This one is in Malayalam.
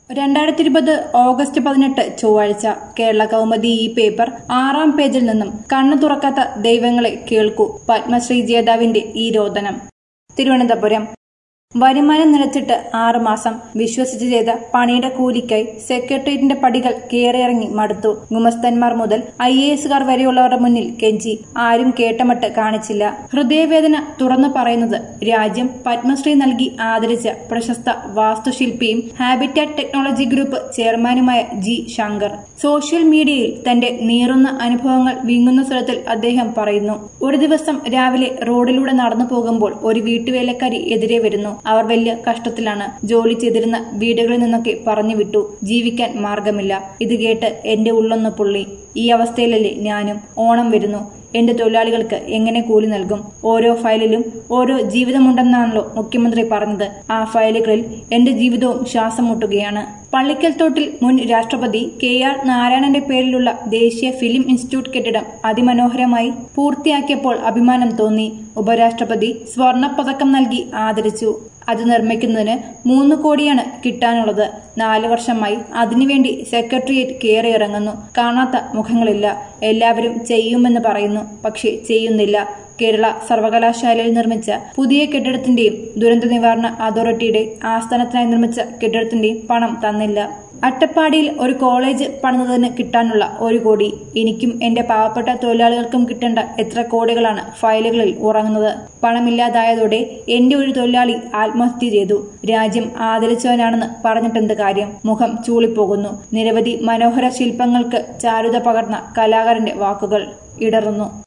2020 ഓഗസ്റ്റ് 18 ചൊവ്വാഴ്ച കേരള കൗമുദി ഈ പേപ്പർ 6-ാം പേജിൽ നിന്നും കണ്ണു തുറക്കാത്ത ദൈവങ്ങളെ കേൾക്കൂ പത്മശ്രീ ജേതാവിന്റെ ഈ രോദനം. തിരുവനന്തപുരം വരുമാനം നിലച്ചിട്ട് 6 മാസം വിശ്വസിച്ച് ചെയ്ത പണിയുടെ കൂലിക്കായി സെക്രട്ടേറിയറ്റിന്റെ പടികൾ കയറിയിറങ്ങി മടുത്തു. ഗുമസ്തന്മാർ മുതൽ IASകാർ വരെയുള്ളവരുടെ മുന്നിൽ കെഞ്ചി. ആരും കേട്ടമട്ട് കാണിച്ചില്ല. ഹൃദയവേദന തുറന്നു പറയുന്നത് രാജ്യം പത്മശ്രീ നൽകി ആദരിച്ച പ്രശസ്ത വാസ്തുശില്പിയും ഹാബിറ്റാറ്റ് ടെക്നോളജി ഗ്രൂപ്പ് ചെയർമാനുമായ G. ശങ്കർ. സോഷ്യൽ മീഡിയയിൽ തന്റെ നീറുന്ന അനുഭവങ്ങൾ വിങ്ങുന്ന സ്വരത്തിൽ അദ്ദേഹം പറയുന്നു. ഒരു ദിവസം രാവിലെ റോഡിലൂടെ നടന്നു പോകുമ്പോൾ ഒരു വീട്ടുവേലക്കാരി എതിരെ വരുന്നു. അവർ വലിയ കഷ്ടത്തിലാണ്. ജോലി ചെയ്തിരുന്ന വീടുകളിൽ നിന്നൊക്കെ പറഞ്ഞു വിട്ടു. ജീവിക്കാൻ മാർഗമില്ല. ഇത് കേട്ട് എന്റെ ഉള്ളൊന്ന് പൊള്ളി. ഈ അവസ്ഥയിലല്ലേ ഞാനും. ഓണം വരുന്നു. എന്റെ തൊഴിലാളികൾക്ക് എങ്ങനെ കൂലി നൽകും? ഓരോ ഫയലിലും ഓരോ ജീവിതമുണ്ടെന്നാണല്ലോ മുഖ്യമന്ത്രി പറഞ്ഞത്. ആ ഫയലുകളിൽ എന്റെ ജീവിതവും ശ്വാസം മുട്ടുകയാണ്. പള്ളിക്കൽത്തോട്ടിൽ മുൻ രാഷ്ട്രപതി KR നാരായണന്റെ പേരിലുള്ള ദേശീയ ഫിലിം ഇൻസ്റ്റിറ്റ്യൂട്ട് കെട്ടിടം അതിമനോഹരമായി പൂർത്തിയാക്കിയപ്പോൾ അഭിമാനം തോന്നി. ഉപരാഷ്ട്രപതി സ്വർണപ്പതക്കം നൽകി ആദരിച്ചു. അത് നിർമ്മിക്കുന്നതിന് 3 കോടിയാണ് കിട്ടാനുള്ളത്. 4 വർഷമായി അതിനുവേണ്ടി സെക്രട്ടേറിയറ്റ് കയറിയിറങ്ങുന്നു. കാണാത്ത മുഖങ്ങളില്ല. എല്ലാവരും ചെയ്യുമെന്ന് പറയുന്നു, പക്ഷെ ചെയ്യുന്നില്ല. കേരള സർവകലാശാലയിൽ നിർമ്മിച്ച പുതിയ കെട്ടിടത്തിന്റെയും ദുരന്ത നിവാരണ അതോറിറ്റിയുടെ ആസ്ഥാനത്തിനായി നിർമ്മിച്ച കെട്ടിടത്തിന്റെയും പണം തന്നില്ല. അട്ടപ്പാടിയിൽ ഒരു കോളേജ് പണിതതിന് കിട്ടാനുള്ള 1 കോടി. എനിക്കും എന്റെ പാവപ്പെട്ട തൊഴിലാളികൾക്കും കിട്ടേണ്ട എത്ര കോടികളാണ് ഫയലുകളിൽ ഉറങ്ങുന്നത്. പണമില്ലാതായതോടെ എന്റെ ഒരു തൊഴിലാളി ആത്മഹത്യ ചെയ്തു. രാജ്യം ആദരിച്ചവനാണെന്ന് പറഞ്ഞിട്ടെന്ത് കാര്യം? മുഖം ചൂളിപ്പോകുന്നു. നിരവധി മനോഹര ശില്പങ്ങൾക്ക് ചാരുത പകർന്ന കലാകാരന്റെ വാക്കുകൾ ഇടറുന്നു.